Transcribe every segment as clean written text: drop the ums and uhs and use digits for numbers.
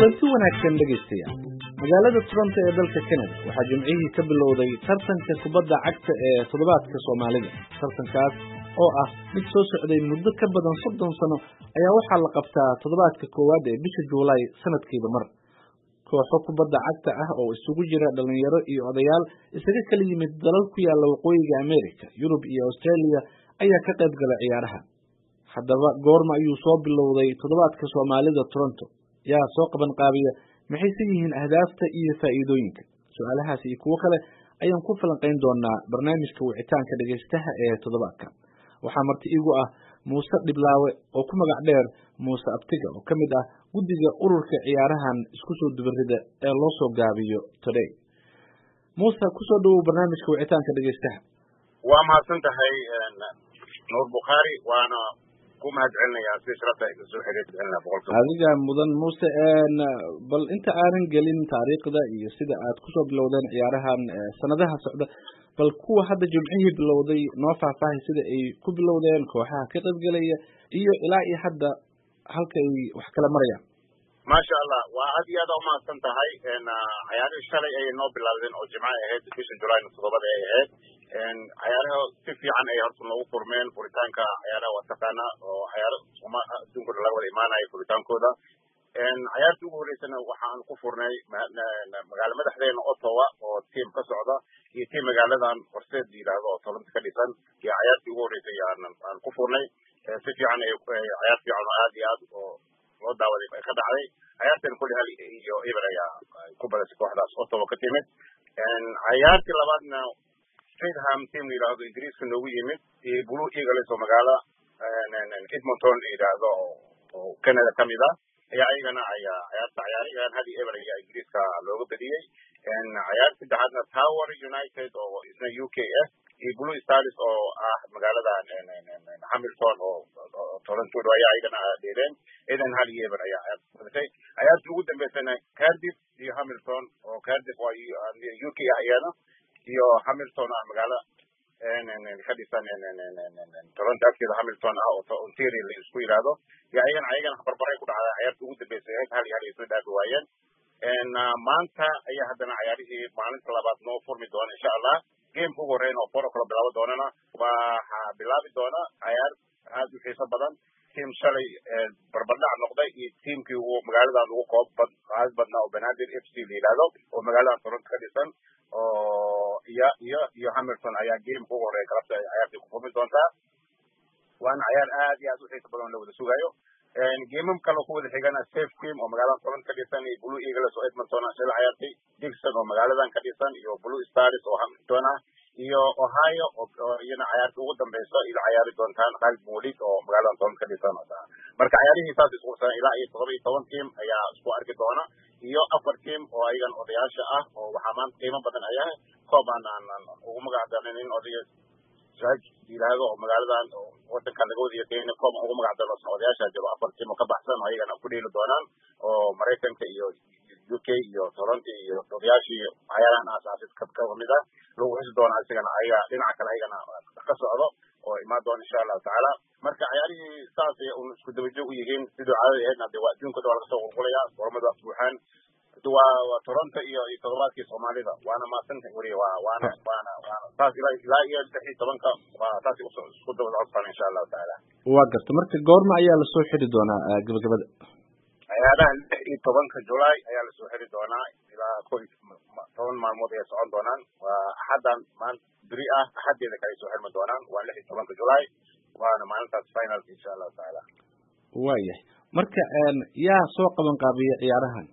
kulanti wanaagsan dhegeystayaal. Magaalada Toronto ee dalka Canada waxaa jimcihii ka bilowday tartanka kubadda cagta ee toddobaadka Soomaalida. Tartankaas oo ah mid soo socday muddo ka badan 30 sano ayaa waxaa la qabtaa toddobaadka koowaad ee bisha Juulaay sanadkiiba mar. Kooxo kubadda cagta ah oo isugu jira dhalinyaro iyo odayaal isaga kala yimid dalal ku yaala waqooyiga Amerika, Yurub iyo Australia ayaa ka qayb galay ciyaaraha. Haddaba goorma ayuu soo bilowday toddobaadka Soomaalida Toronto? yaa soo qaban qaabiya maxay yihiin ahdaafta iyo faa'iidooyinka? Su'aalahaas iyo kuwo kale ayaan ku falanqeyn doonaa barnaamijka wicitaanka dhageystaha ee toddobaadka. Waxaa marti igu ah Muuse Dhiblaawe oo ku magac dheer Muuse Abtiga oo kamid ah guddiga ururka ciyaarahan isku soo dubarida ee loo soo gaabiyo Today. Muuse, ku soo dhawow barnaamijka wicitaanka dhageystaha. waa mahadsantahay Nuur Bukhari, waana ku mahadcelinayaa si sharafta ay soo xiriirtay boqolkiiba. Adiga mudan Muuse, bal inta aanan gelin taariikhda iyo sida aad ku soo bilowdeen ciyaarahan sanadaha socda, bal kuwa hadda jimcihii bilowday noo faahfaahay sida ay ku bilowdeen, kooxaha ka qaybgalaya iyo ilaa iyo hadda halka ay wax kala marayaan. maasha Allah, waa aad iyo aad u mahadsan tahay. ciyaarihii shalay ay noo bilaabeen oo jimco ahayd bisha Juulaay 7 ay ahayd. ciyaaraha si fiican ay horta noogu furmeen. furitaanka ciyaaraha waa taqaanaa oo ciyaaro adduunka laga wada imaanayo furitaankooda. ciyaartii ugu horeysana waxaan ku furnay magaalo madaxdeena Ottawa oo tiim ka socda iyo tiim magaaladan Horseed yiraahdo oo Toronto ka dhisan. iyo ciyaartii ugu horeysay aan ku furnay si fiican ay ciyaar fiican oo aad iyo aad oo loo daawaday ka dhacday. ciyaartan kulli hal iyo Ibraya ku badashay kooxdaas Ottawa ka timid. ciyaartii labaadna Streatham team yiraahdo Ingiriiska noogu yimid iyo Blue Eagles oo magaala Edmonton yiraahdo oo Canada kamid ah ayaa ayagana ciyaartan hal iyo Ibraya Ingiriiska looga badiyay. ciyaartii saddexaadna Tower United oo isna UKF iyo Blue Stars oo ah magaalada Hamilton oo Toronto ayaa ayagana dheereen. idan hal iyo Ibraya ciyaartii ugu dambeysana Cardiff iyo Hamilton oo Cardiff waa UK ayana iyo Hamilton ah magaala ka dhisan Toronto afkeeda Hamilton ah oo Ontario la isku yiraahdo. ayagana barbaray ku dhacday ciyaartii ugu dambeysay hal iyo hal isla dhaafi waayeen. maanta ayaa haddana ciyaarihii maalinta labaad noo furmi doona insha Allah. Game-ka ugu horeeyna oo 4 kala bilaabo doonana waxaa bilaabi doona ciyaar aad u xiiso badan. team shalay barbardhac noqday iyo teamkii ugu magaaladan ugu qaad badnaa oo Banaadir FC la yiraahdo oo magaalada Toronto ka dhisan oo iyo Hamilton ayaa game-ka ugu horeeya galabta ciyaartii ku furmi doontaa. waana ciyaar aad iyo aad u xiiso badan la wada sugayo. game kale ku wada xigana Safe Cream oo magaalada Toronto ka dhisan iyo Blue Eagles oo Edmonton ah sida ciyaartay. Dixon oo magaaladan ka dhisan iyo Blue Stars oo Hamilton ah iyo Ohio oo iyana ciyaartii ugu dambeysay ila ciyaari doontaan Khalid Moulid oo magaalada Toronto ka dhisan. marka ciyaarihii saas isku soo ilaa 17 team ayaa isku arki doona iyo 4 team oo ayagan odayaasha ah oo waxa maanta qiimo badan ayaa kooban ugu magac dareen odayga Judge yiraahdo oo magaaladan wadanka laga wada yeeyo kooban ugu magac dareen odayaasha jiro 4 team oo ka baxsan ayagana ku dheeli doonaan oo Mareykanka iyo UK iyo Toronto iyo odayaashii ciyaarahan asaasiga ka mid ah lagu xisi doonaa isagana ayaga dhinaca kale ayagana ka socdo oo imaan doona insha Allah taala. marka ciyaarihii saas ay isku daba joog u yihiin sidoo caadi ahayd hadda waa adduunka laga soo qulqulaya gormada buuxaan waa Toronto iyo toddobaadkii Soomaalida waana maasanta wariye waana saas ilaa iyo 16 waa saas isku daba socon insha Allah taala. waa garta marka goorma ayaa la soo xiri doonaa gabagabada ciyaaraha 10 Juulaay ayaa la soo xiri doonaa ilaa 10 maalmood ay socon doonaan. waa axadan maanta biri ah axadeeda kale soo xirmi doonaan waa 10 Juulaay waana maalintaas final insha Allah taala. waayahay marka yaa soo qaban qaabiya ciyaarahan?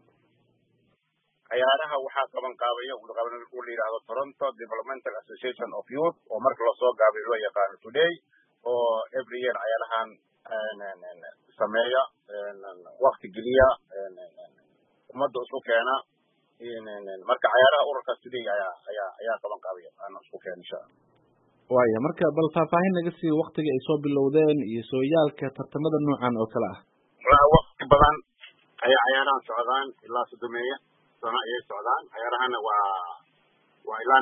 ciyaaraha waxaa qaban qaabaya uu la yiraahdo Toronto Developmental Association of Youth oo marka la soo gaabiyo loo yaqaan Today oo every year ciyaarahan sameeya waqti geliya ummadda isku keena. marka ciyaaraha ururka Today ayaa qaban qaabaya aan isku keena insha Allah. waaya marka bal faahfaahin naga sii waqtiga ay soo bilowdeen iyo sooyaalka tartamada noocan oo kale ah. waqti badan ayaa ciyaarahan socdaan ilaa 3 sano ayay socdaan. ciyaarahana waa ilaa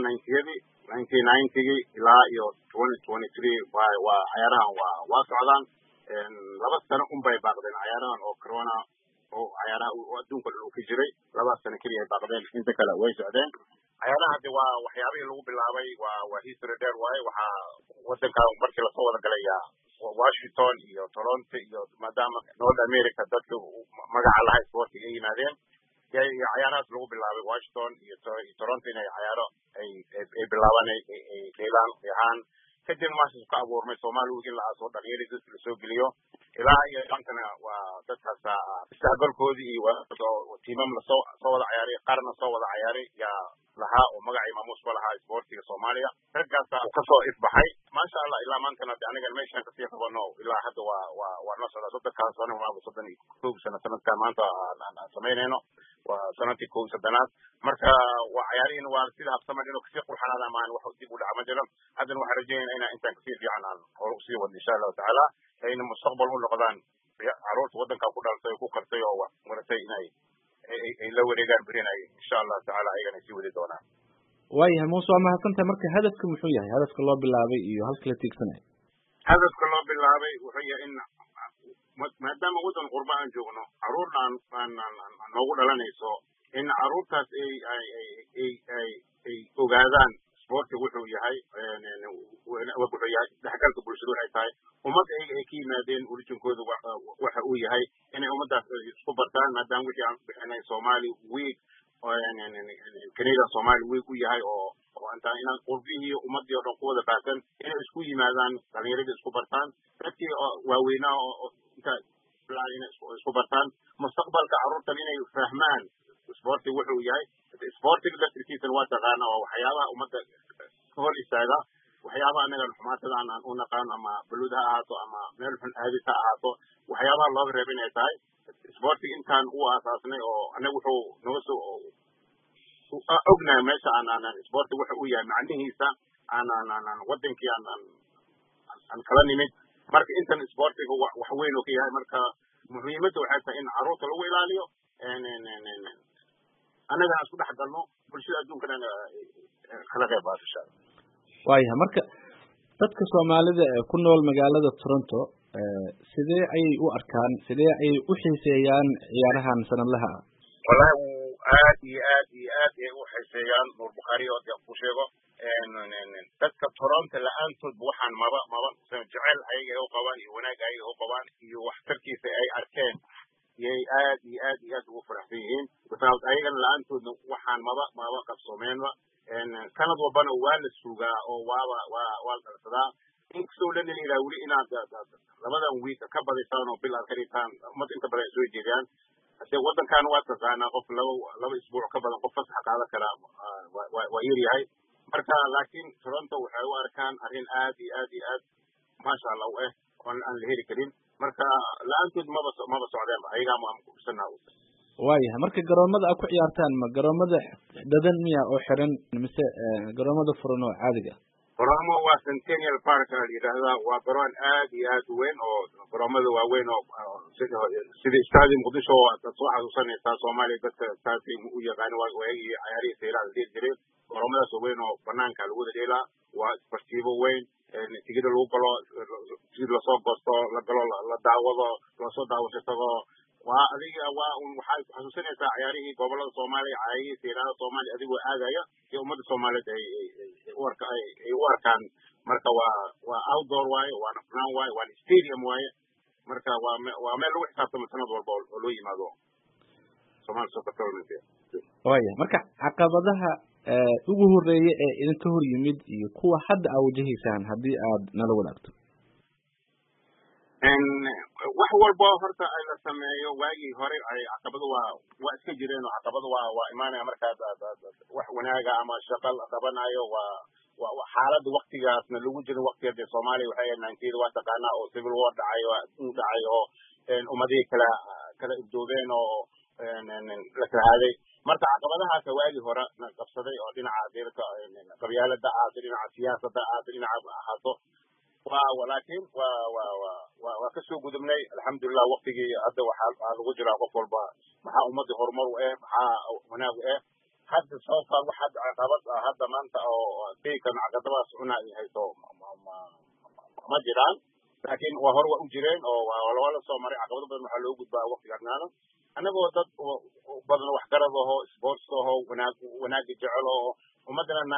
1990 ilaa iyo 2023 waa ciyaarahan waa socdaan. 2 sano bay baaqdeen ciyaarahan oo corona oo cayaaraha adduunka uu ka jiray 2 sano kaliya baaqdeen inta kale way socdeen cayaaraha hadda waa waxyaabihii lagu bilaabay waa history dheer waaye waxaa wadanka markii lasoo wada galaya Washington iyo Toronto iyo maadaama North America dadka magaca lahayd sportiga ay yimaadeen cayaarahaas lagu bilaabay Washington iyo Toronto inay cayaaro ay bilaabaan ay deegaan ahaan kadib maasha ka abuurmay Soomaaliya in la soo dhalinyarada la soo geliyo ilaa iyo dhantana waa dadkaas istaqbalkoodii iyo tiimam la soo wada ciyaaray qarna soo wada ciyaaray yaa lahaa oo magacii maamuus ka lahaa sportiga Soomaaliya raggaas ka soo ifbaxay maasha Allah ilaa maantana aniga meeshan ka sii qabano ilaa hadda waa noo socda dadkaas oo waa 32 sano sanadka maanta aan sameynayno waa sanadkii 10 marka waa ciyaariin waa sida habsama inuu kasii qurxanaada maan wax dib u dhac ma jiro haddana waxaan rajaynaynaa inaan intaan kasii fiican aan hor usii wado insha Allah taala ayna mustaqbal u noqdaan caruurta wadanka ku dhaltay ku qartay oo maratay inay la wareegaan birinay insha Allah taala ayagana sii wadi doonaan waayahay Muuse ma hasantahay marka hadafku muxuu yahay hadafka loo bilaabay iyo halka la tiigsanayo hadafka loo bilaabay wuxuu yahay in maadaama wadan qurba aan joogno caruurna aan noogu dhalanayso in caruurtaas ay ogaadaan sporti wuxuu yahay dhexgalka bulshada waxay tahay ummad ay ka yimaadeen orijinkooda waxa uu yahay inay ummadaas isku bartaan maadaama wixii aan bixinay Soomaali week Canada Soomaali week u yahay oo inaan qurbihii ummadii oo dhan ku wada baatan inay isku yimaadaan dhalinyarada isku bartaan dadkii waaweynaa oo inta inay isku bartaan mustaqbalka caruurtan inay fahmaan sporti wuxuu yahay sportiga dadkiisana waa taqaana oo waxyaabaha ummadda ka hor istaaga waxyaabaha anaga xumaatada aan u naqaan ama baluud ha ahaato ama meel xun aadis ha ahaato waxyaabaha looga reebin ay tahay sportiga intaan u aasaasnay oo anaga wuxuu naga soo ognahay meesha aan sportiga wuxuu u yahay macnihiisa aan wadankii aan kala nimid marka intan sportiga wax weyn oo ka yahay marka muhiimadda waxay tahay in caruurta lagu ilaaliyo anaga isku dhex galno bulshada adduunkana kala qayb qaadasho waayahay marka dadka Soomaalida ee ku nool magaalada Toronto sidee ay u arkaan sidee ay u xiiseeyaan ciyaarahan sanadlaha wallahi aad ay u xiiseeyaan Nuur Bukhari oo ku sheego dadka Toronto la'aantood waxaan maba jecel ayaga oo qabaan iyo wanaag ayaga oo qabaan iyo waxtarkiisa ay arkeen yay aad ugu faraxsan yihiin sababta ayagana la'aantood waxaan maba qabsoomeenba sanad walbana waa la sugaa oo waa dalsadaa inkastoo dhan ilaa weli inaad labadan week ka badisaan oo bil aad ka dhigtaan ummad inta badan soo jeediyaan hadee wadankan waa taqaanaa qof laba isbuuc ka badan qof fasax qaadan karaa waa yar yahay marka laakiin Toronto waxay u arkaan arrin aad maasha Allah u aan la heli karin marka la'aantood maba socdeen ayaga ma kusanaa waayahay marka garoomada aad ku ciyaartaan ma garoomada dadan miya oo xiran mise garoomada furan oo caadiga garoomo waa Centennial Park la yiraahdaa waa garoon aad u weyn oo garoomada waaweyn oo sida Stadium Muqdisho aad soo xasuusanaysaa Soomaaliya dadka taasi u yaqaan waa waayay ciyaarihii seeraha la jiray garoomadaas weyn oo banaanka lagu wada dheelaa waa sportivo weyn tigida lagu galo tigid la soo goosto la galo la daawado la soo daawasho tago waa adiga waxay xasuusanaysaa ciyaarihii gobolada Soomaaliya caayay seeraha Soomaaliya adigoo aadaya iyo ummadda Soomaaliyeed ay u arkaan marka waa outdoor waaye waa nafnaan waaye waa stadium waaye marka waa meel lagu xisaabtamo sanad walba oo loo yimaado Soomaaliya Soccer Tournament waayahay marka caqabadaha ugu horeeyay ee idinka hor yimid iyo kuwa hadda aad wajahaysaan haddii aad nala wadaagto wax walba horta ay la sameeyo waagii hore ay caqabadu waa iska jireen oo caqabadu waa imaanaya markaad wax wanaaga ama shaqo la qabanayo waa xaaladda waqtigaasna lagu jiro waqtiga Soomaaliya waxay ahayd 90 waa taqaanaa oo civil war dhacay oo ummadii kala ibdoobeen oo la kahaaday marka caqabadahaas waagii hore qabsaday oo dhinaca deelka qabyaalada dhinaca siyaasadda dhinaca ahaato ولكن waa kasoo gudubnay alxamdulillah waqtigii hadda waxaa lagu jiraa qof walba maxaa ummadii horumar u maxaa wanaag u hadda soo far waxaad caqabad hadda maanta oo deekan caqabadaas cuna ay hayso ma jiraan laakiin waa hor u jireen oo waa la soo maray caqabado badan waxaa loo gudbaa waqtiga arnaano anagoo dad badan wax garad aho sports aho wanaag jecel oo umadana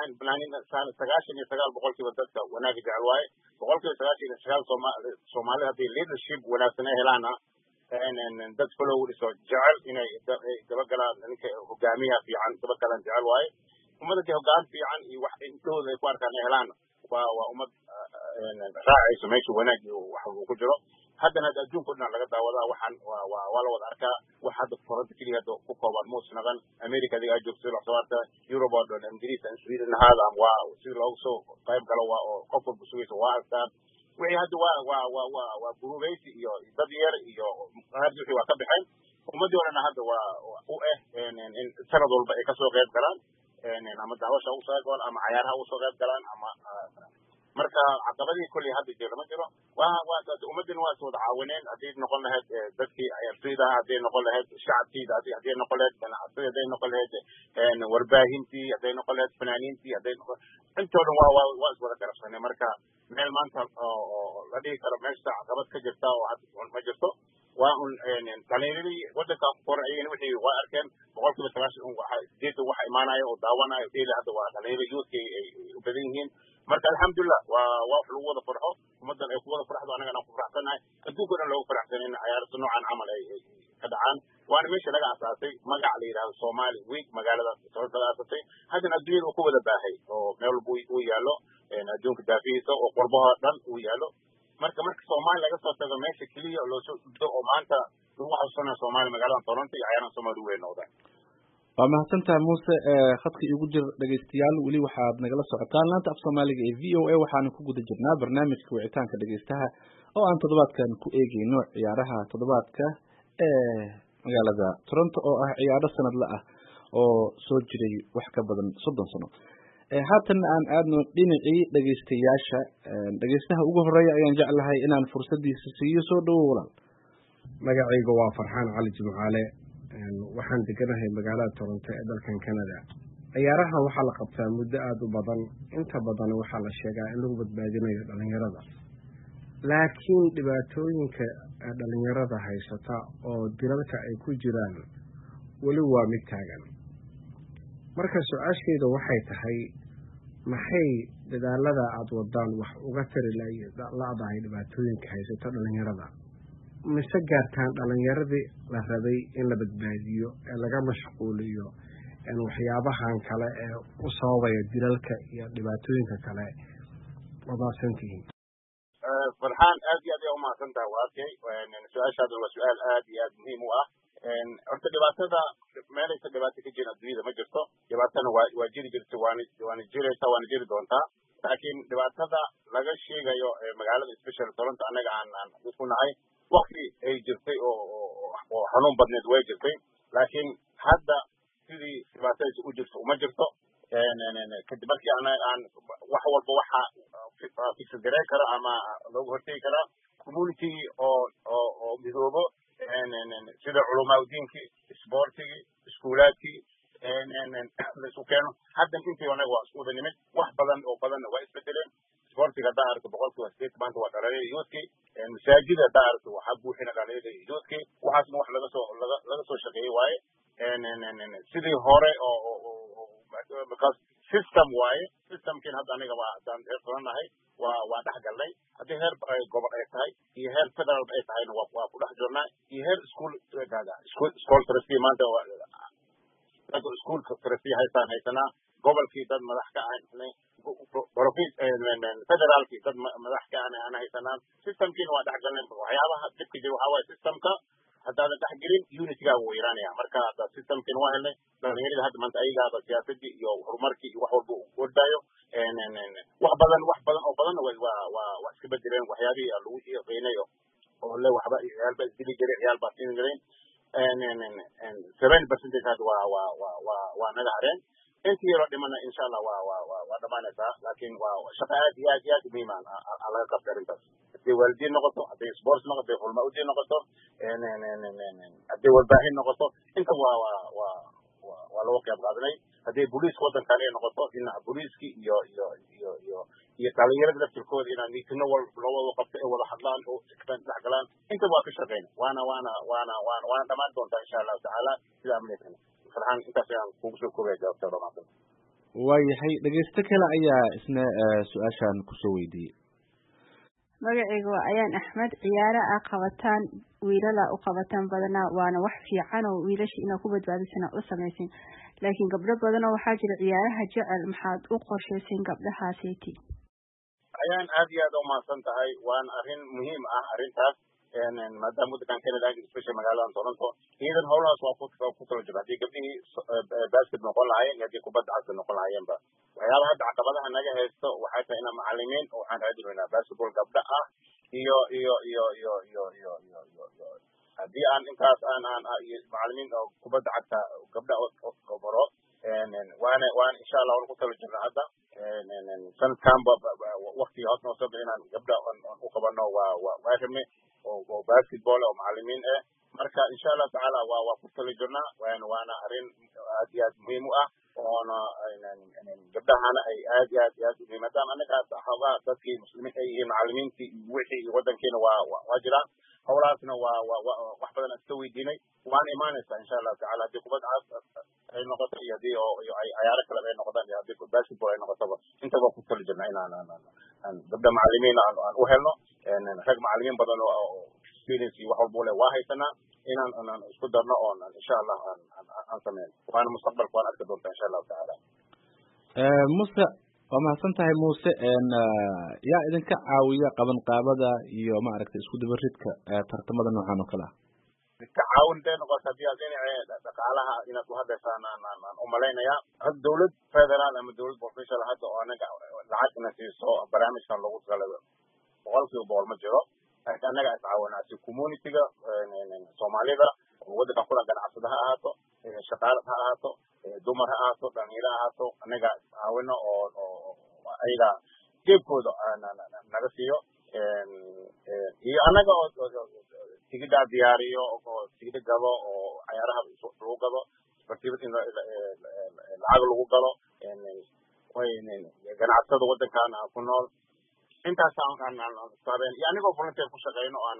99% boqolkiiba dadka wanaag jecel waaye boqolkiiba 99% Soomaaliya hadii leadership wanaagsan ay helaana dad followers oo jecel inay daba galaan ninka hogaamiyaha fiican daba galaan jecel waaye umadada hoggaan fiican iyo wax intooda ay ku arkaan helaan waa umad raacayso meesha wanaag iyo wax uu ku jiro haddana adduunka dhan laga daawadaa waxaan waa la wada arkaa wax hadda Faransa kaliya ku kooban muusnadan America diga joogto la soo arkaa Europe oo dhan Ingiriis iyo Sweden hada waa si loogu soo qayb galo waa oo qof walba suuqaysa waa arkaa wixii hadda waa burubaysi iyo dad yar iyo hadda wixii waa ka bixin ummadii oo dhan hadda waa u in sanad walba ay ka soo qayb galaan ama daawasha u soo galaan ama ciyaaraha u soo qayb galaan ama marka caqabadii kulli hadda jira ma jiro waa ummadina waa soo caawineen hadii noqon lahayd dadkii ciyaartooyda hadii noqon lahayd shacabkii hadii noqon lahayd ganacsiga hadii noqon lahayd warbaahintii hadii noqon lahayd fanaaniintii hadii noqon intooda waa iswada garabsanay marka meel maanta oo la dhigi karo meesha caqabad ka jirta oo hadda ma jirto waa taliyeeradii wadanka qorayeen wixii waa arkeen boqolkiiba 90 waxa imaanaya oo daawanayo ilaa hadda waa taliyeeradii youth ay u badan yihiin marka alxamdulillah waa wax lagu wada farxo umadan ay ku wada farxdo anagana ku faraxsanahay adduunka dhan loogu faraxsanay in ciyaarta noocan camal ay ka dhacaan waana meesha laga asaasay magac la yiraahdo Somali Week magaalada Toronto laga asaasay haddana adduunyada uu ku wada baahay oo meel uu yaalo adduunka daafiisa oo qurbaha dhan uu yaalo marka Soomaali laga soo tago meesha kaliya loo soo dhigto oo maanta waxa soo Soomaali magaalada Toronto iyo ciyaaraha Soomaali weyn noqday waa mahadsantahay Muuse khadka ugu jir dhageystayaal wali waxaad nagala socotaan laanta af Soomaaliga ee VOA waxaan ku guda jirnaa barnaamijka wicitaanka dhageystaha oo aan toddobaadkan ku eegayno ciyaaraha toddobaadka ee magaalada Toronto oo ah ciyaaro sanadle ah oo soo jiray wax ka badan 30 sano haatan aan aadno dhinacii dhageystayaasha dhageystaha ugu horeeya ayaan jeclahay inaan fursadiisa siiyo soo dhawow walaal magacaygu waa Farxaan Cali Jimcaale waxaan deganahay magaalada Toronto ee dalkan Canada ciyaaraha waxaa la qabtaa muddo aad u badan inta badan waxaa la sheegaa in lagu badbaadinayo dhalinyarada laakiin dhibaatooyinka dhalinyarada haysata oo dilalka ay ku jiraan wali waa mid taagan marka su'aashayda waxay tahay maxay dadaalada aad wadaan wax uga tari laadahay dhibaatooyinka haysata dhalinyarada mise gaartaan dhalinyaradii la rabay in la badbaadiyo ee laga mashquuliyo waxyaabahan kale ee u sababaya dilalka iyo dhibaatooyinka kale wadaasantihiin Farxaan aad iyo aad u mahadsantahay waakay su'aashaadu waa su'aal aad iyo aad muhiim u ah horta dhibaatada meelaysa dhibaato ka jira adduunyada ma jirto dhibaatana waa jiri jirta waana jiraysa waana jiri doontaa laakiin dhibaatada laga sheegayo magaalada special Toronto anaga aan ku nahay waqti ay jirtay oo xanuun badneed way jirtay laakiin hadda sidii dhibaatada u jirto uma jirto kadib markii aan wax walba waxa fixi gareyn karo ama loogu hortegi karaa community oo midoobo sida culumaa diinkii sportigii iskuulaadkii la isku keeno hadda intii anaga waa isku wada nimid wax badan oo badanna waa isbedeleen sportiga haddaa aragto boqolkiiba 8 maanta waa dhalinyarada youthkii masaajida haddaa aragto waxaa buuxina dhalinyarada youthkii waxaasna wax laga soo shaqeeyey waaye sidii hore oo because system waaye systemkiin hadda aniga haddaan heersananahay waa dhex galnay haddii heer gobol ay tahay iyo heer federal ay tahayna waa ku dhex jirnaa iyo heer school trustee maanta dad school trustee haysanaa gobolkii dad madax ka ahaynay federaalkii dad madax ka aan haysanaa systemkiina waa dhex galnay waxyaabaha dibka jira waxaa waaye systemka haddaadan dhex gelin unitygaaga wuu yaraanaya marka hadda systemkiina waa helnay dhalinyarada hadda maanta ayagaaba siyaasadii iyo horumarkii iyo wax walba u ordaayo wax badan oo badanna waa iska bedeleen waxyaabihii lagu qiinayo oo le waxba ciyaalba isdili jiray ciyaalbaa siin jireen 7% hadda waa naga hareen intii yaroo dhimana insha Allah waa dhamaanaysaa laakiin waa shaqo aad iyo aad muhiim ah laga qabta arrintaas haddii waalidiin noqoto hadday sports noqoto hadday culamo udiin noqoto hadday warbaahin noqoto inta waa lagu qayb qaadanay hadday booliiska waddankan ay noqoto dhinaca booliiskii iyo iyo dhalinyarada laftirkooda inaan miitino loo wada qabto ee wada hadlaan oo dhex galaan inta waa ka shaqeyna waana dhammaan doontaa insha allahu tacaala sidaa amleekana farxaan intaas ayaan kugu soo koobaya jawaabta dhamaantan waayahay dhegeysto kale ayaa isna su-aashan kusoo weydiiyey magacayga waa ayaan axmed ciyaara a qabataan wiilala u qabataan badanaa waana wax fiican oo wiilasha inaad ku badbaadisana u samaysin laakiin gabdho badanoo waxaa jira ciyaaraha jecel maxaad u qorshaysin gabdhahaaseti ayaan aad iyo aad umahadsan tahay waana arrin muhiim ah arrintaas maadaama waddankan Canada especially magaalada Toronto iidan howlahaas waa ku talo jira haddii gabdhihii basket noqon lahaayeen iyo haddii kubadda cagta noqon lahaayeenba waxyaaba hadda caqabadaha naga haysto waxay tahay inaan macallimiin waxaan raadinaynaa basketball gabdha ah iyo haddii aan intaas aan macallimiin kubadda cagta gabdha oo baro waana insha Allah waan ku talo jirnaa hadda sanadkanba waqtiga hoos noo soo gal inaan gabdha u qabano waa rabne oo basketball oo macallimiin ah marka insha Allah tacaala waa ku talo jirnaa waana arrin aad iyo aad muhiim u ah oona gabdhahana ay aad iyo aad muhiim maadaama anaga xoogaa dadkii muslimiinta ay yihiin macallimiintii wixii iyo waddankeena waa jiraan howlahaasna waa wax badan iska weydiinay waana imaanaysaa insha Allah tacaala haddii kubadda cagta ay noqoto iyo haddii ay ciyaaro kale ay noqdaan iyo haddii basketball ay noqotaba intaba ku tali jirna inaan gabdha macallimiin aan u helno rag macallimiin badan oo experience iyo wax walba leh waa haysanaa inaan isku darno oo insha Allah aan sameyno waana mustaqbalka waan arki doontaa insha Allah tacaala Muuse waa mahadsan tahay Muuse yaa idinka caawiya qabanqaabada iyo maaragtay isku dabaridka tartamada noocan oo kale ah ka caawinteen noqoto haddii aad dhinaca dhaqaalaha inaad u hadlaysaan aan u malaynayaa had dawlad federaal ama dawlad provincial hadda oo anaga lacag ina siiso barnaamijkan loogu talagalay boqolkiiba boqol ma jiro laakiin annaga is caawinaa si communityga soomaalida oo waddankan kula ganacsada ha ahaato shaqaalad ha ahaato dumar ha ahaato dhalinyaro ha ahaato annaga is caawino oo ayaga jeebkooda naga siiyo iyo annaga oo tigidha diyaariyo oo tigidha gado oo ciyaaraha lagu gado sportiva in lacag lagu galo ganacsada waddankan ku nool intaas aan saabeen iyo anigoo volunteer ku shaqeyno oo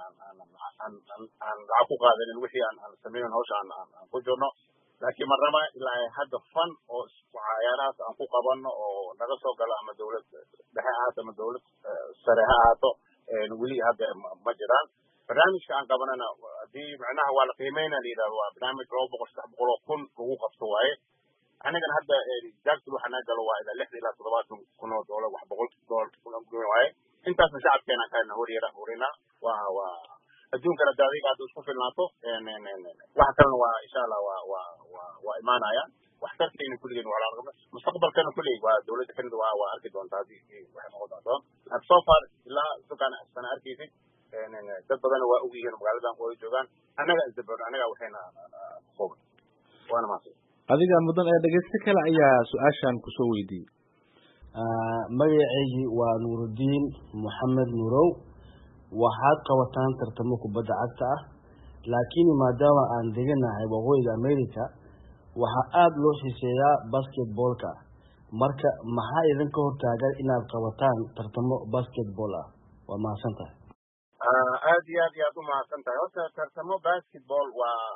aan lacag ku qaadanin wixii aan sameyno hawsha aan ku jirno laakiin marnaba ilaa hadda fan oo ciyaarahaas aan ku qabano oo naga soo galo ama dawlad dhexe ahaato ama dawlad sare ha ahaato weli hadda ma jiraan barnaamijka aan qabanana haddii macnaha waa la qiimeynaa la yidhahdo waa barnaamij 200-300 kun lagu qabto waaye anigana hadda jackson waxaa naga galo waa ilaa 60 ilaa 70 kun oo doolar wax $100 waaye intaasna shacabkeena kaana horinaa waa adduunkana daadiga hadda isku filnaato waxa kalena waa insha Allah waa imaanaya waxtarkeena kulligeen waa la mustaqbalkana kulligeen waa dawladda Canada waa arki doontaa hadii waxay noqon doonto so far ilaa sukaan sana arkaysid dad badan waa og yihiin magaaladan oo joogaan annaga isdabaro annaga waxayna qob waana maasay adiga mudan ee dhageysta kale ayaa su-aashan ku soo weydiiyay magacaygi waa Nuruddin Mohammed Nurow waxaad qabataan tartamo kubadda cagta ah laakiin maadaama aan deganahay waqooyiga America waxa aad loo xiiseeyaa basketballka marka maxaa idinka hortaagan inaad qabataan tartamo basketball ah waa mahadsantahay aad iyo aad u mahadsantahay horta tartamo basketball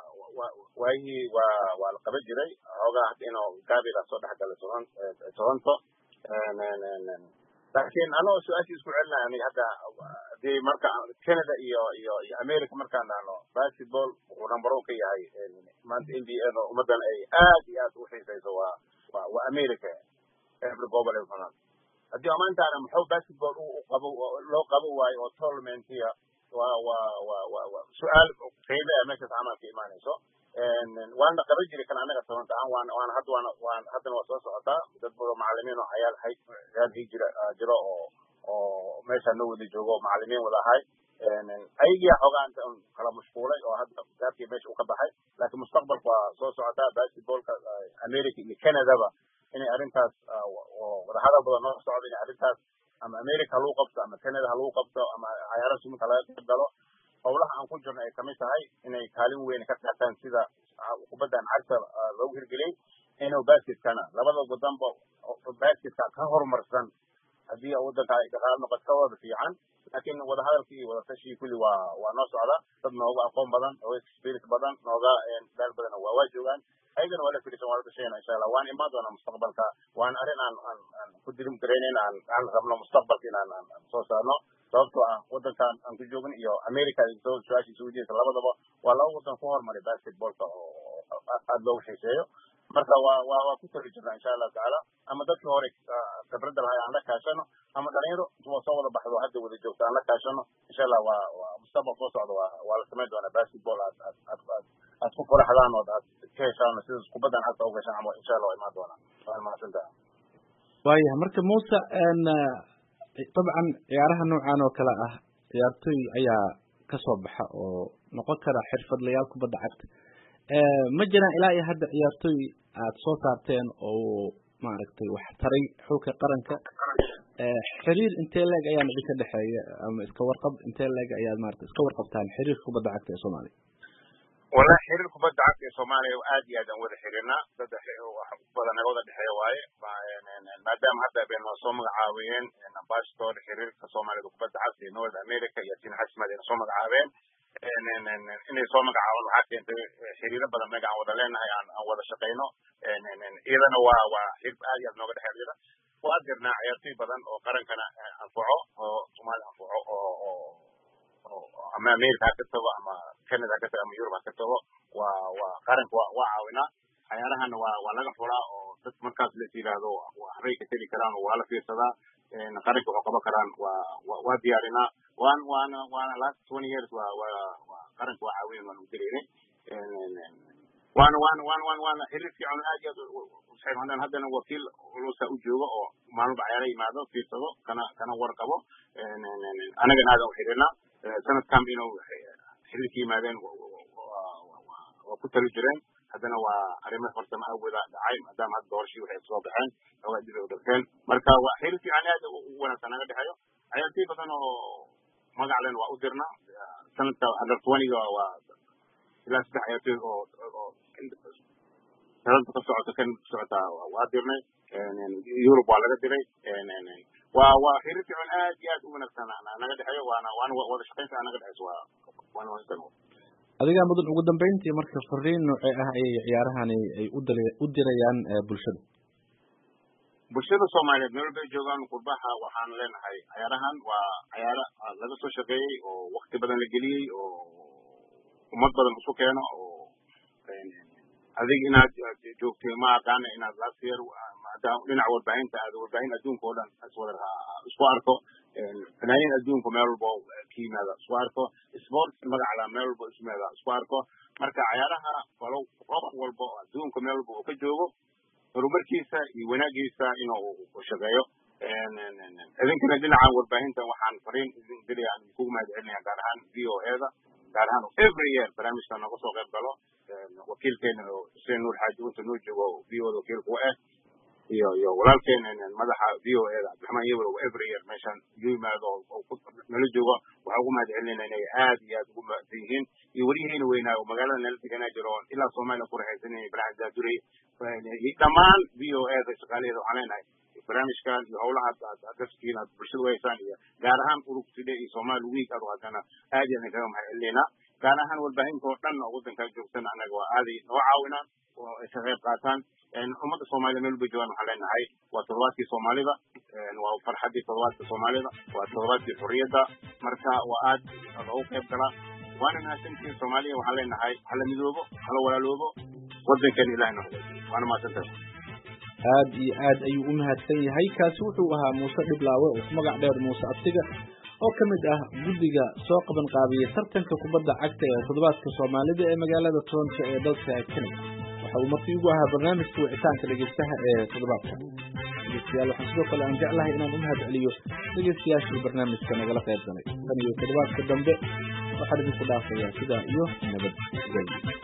waa la qaban jiray xoogaa hadda inuu gaabila soo dhex galay Toronto laakiin anoo su-aashii isku celinaya aniga hadda hadii marka Canada iyo America markaan dhahno basketball wuxuu number 1 ka yahay maanta NBA oo ummadan ay aad iyo aad u xiisayso waa America every global event haddii amaantaana muxuu basketball loo qabo waayo oo tournamentiya waa su-aal qiime ah meeshaas camalka imaanayso waana qaban jiray kan anaga sababta aan haddana waa soo socotaa dad badan macallimiin oo ciyaal jiro oo meesha noo wada joogo macallimiin wada ahay ayagiya xoogaan kala mashquulay oo hadda gaabkii meesha u ka baxay laakiin mustaqbalka waa soo socotaa basketballka America iyo Canadaba inay arrintaas wadahadal badan noo socdo inay arrintaas ama America lagu qabto ama Canada lagu qabto ama ciyaaraha suminka laga qayb galo howlaha aan ku jirno ay kamid tahay inay kaalin weyn ka qaataan sida kubaddan cagta loogu hirgeliyay inuu basketkana labada wadanba basketka ka horumarsan haddii waddanka ay dhaqaale noqoto ka wada fiican laakiin wadahadalkii iyo wadatashii kulli waa noo socda dad nooga aqoon badan nooga experience badan nooga dadaal badan waa joogaan ayagana waa la fidhisan waa la dashayna insha allah waan imaan doonaa mustaqbalka waan arrin aan ku dirim garaynayn aan rabno mustaqbalka inaan soo saarno sababtoo ah waddankan aan ku joogin iyo america soo su-aashiisa wejiyeysa labadaba waa laba waddan ku hormaray basketballka oo aad loogu xiiseeyo marka waa ku tali jirnaa insha allahu tacaala ama dadkii hore khibradda lahay aan la kaashano ama dhalinyaro soo wada baxdo hadda wada joogto aan la kaashano insha allah waa mustaqbal soo socda waa la samayn doonaa basketball aad ku faraxdaan oo aad ka heshaan sida kubaddan cagta uga heshaan ama insha allah waa imaan doonaa waa mahadsantaha waayahay marka muuse dabcan ciyaaraha noocan oo kale ah ciyaartooy ayaa kasoo baxa oo noqon kara xirfadlayaal kubadda cagta ma jiraan ilaa iyo hadda ciyaartooy aad soo saarteen oo maaragtay wax taray xulka qaranka xiriir intee leeg ayaa idinka dhexeeya ama iska warqab intee leeg ayaad maaragtay iska warqabtaan xiriirka kubadda cagta ee Soomaaliya والله حرير كبد عقد الصومالي وآدي هذا وده حريرنا ده وده نقول ده حياة واي ما دام هذا بين الصومال عاوين نباش طور حرير كصومالي كبد عقد نورد أمريكا يتين حسم هذا الصومال عاوين إن الصومال عاون حتى أنت حرير بدل ما يقعد لنا يعني أو ده شقينه إذا هو حرب آدي هذا نقول حريرنا وأقدرنا عيارتي بدن وقرن كنا أنفعه صومال أنفعه أما أمريكا كتبوا أما كندا كتبوا أما يوروب كتبوا وقارن وعاونا حيارها ولقى فراء مركز التي له وحريك تلي كلام وعلى في صدا نقارن وعقبة كلام وديارنا وأنا last 20 years وقارن وعاوين ونمدرين وأنا هرب في عنا أجد وصحيح عندنا هذا وكيل ولوسا أجوبه أو معلوم بعياري ماذا في صدا كان ورقبه أنا جن هذا وحيرنا سنة كام إنه حريكي مادين وكتر الجيران هذا وعلم فرصة ما أول عايم دام هذا دور شيء وحيد صابحين أو أدري ودركان مركا وحريكي عن هذا وأنا سنة قد حيو عيالتي بدنا ما قعلن وأدرنا سنة أدر 20 و إلى 6 عيالتي هذا تصعد كان سعة وأدرنا يوروب ولا قدري وحريكي عن هذا وأنا سنة أنا قد حيو وأنا وهذا شقين أنا قد حيو وأنا سنة adiga mudan ugu dambeyntii marka fariin noocee ah ay ciyaarahani ay u dirayaan bulshada Soomaaliyeed meel bay joogaan qurbaha waxaan leenahay ciyaarahan waa ciyaaro laga soo shaqeeyay oo waqti badan la geliyay oo ummad badan isku keeno oo adiga inaad joogtay ma aqaan inaad la siyar dhinaca warbaahinta adduunka oo dhan isku arko fanaaniin adduunka meel walba kiimada isku arko sports magaca meel walba isku arko marka ciyaaraha qof walba adduunka meel walba uu ka joogo horumarkiisa iyo wanaagiisa inuu shaqeeyo idinkana dhinaca warbaahinta waxaan fariin idin dirayaan kugu mahadcelinayaa gaar ahaan VOA-da gaar ahaan every year barnaamijka nooga soo qayb galo wakiilkeena Hussein Nuur Xaaji inta noo joogo VOA-da wakiilku iyo walaalkeena madaxa VOA-da Abdulrahmaan Yawar oo every year meeshan yimaado oo nala joogo waxaan ugu mahadcelinaynaa inay aad iyo aad ugu mahadsan yihiin iyo warihiina weynaa oo magaalada nala deganaa jiro ilaa Soomaaliya ku raaxaysanayay Ibrahim Daadurey dhammaan VOA-da shaqaalaheeda waxaan leenahay barnaamijkan iyo howlaha dadkiina bulshada weysaan iyo gaar ahaan urugtida iyo Soomaali week aad wadana aad iyo aad kaga mahadcelinaynaa gaar ahaan warbaahinta oo dhan oo waddanka joogsan anaga waa aad noo caawinaan oo ay ka qayb qaataan ummadda Soomaaliya meel bay joogaan waxaan leenahay waa toddobaadkii Soomaalida waa farxadii toddobaadka Soomaalida waa toddobaadkii xurriyadda marka waa aad loogu qayb galaa waana mahadsantihiin Soomaaliya waxaan leenahay hala midoobo hala walaaloobo waddankan ilaahay noqdo waana mahadsantahay aad iyo aad ayuu u mahadsan yahay kaasi wuxuu ahaa Muuse Dhiblaawe oo magac dheer Muuse Abtiga oo kamid ah guddiga soo qaban qaabiyay tartanka kubadda cagta ee toddobaadka Soomaalida ee magaalada Toronto ee dalka Canada waxa uu markii ugu ahaa barnaamijka wicitaanka dhageystaha ee toddobaadka dhageystayaal waxaan sidoo kale aan jeclahay inaan u mahadceliyo dhageystayaashii barnaamijka nagala qaybgalay tan iyo toddobaadka dambe waxaan idinku dhaafayaa sidaa iyo nabadgelyo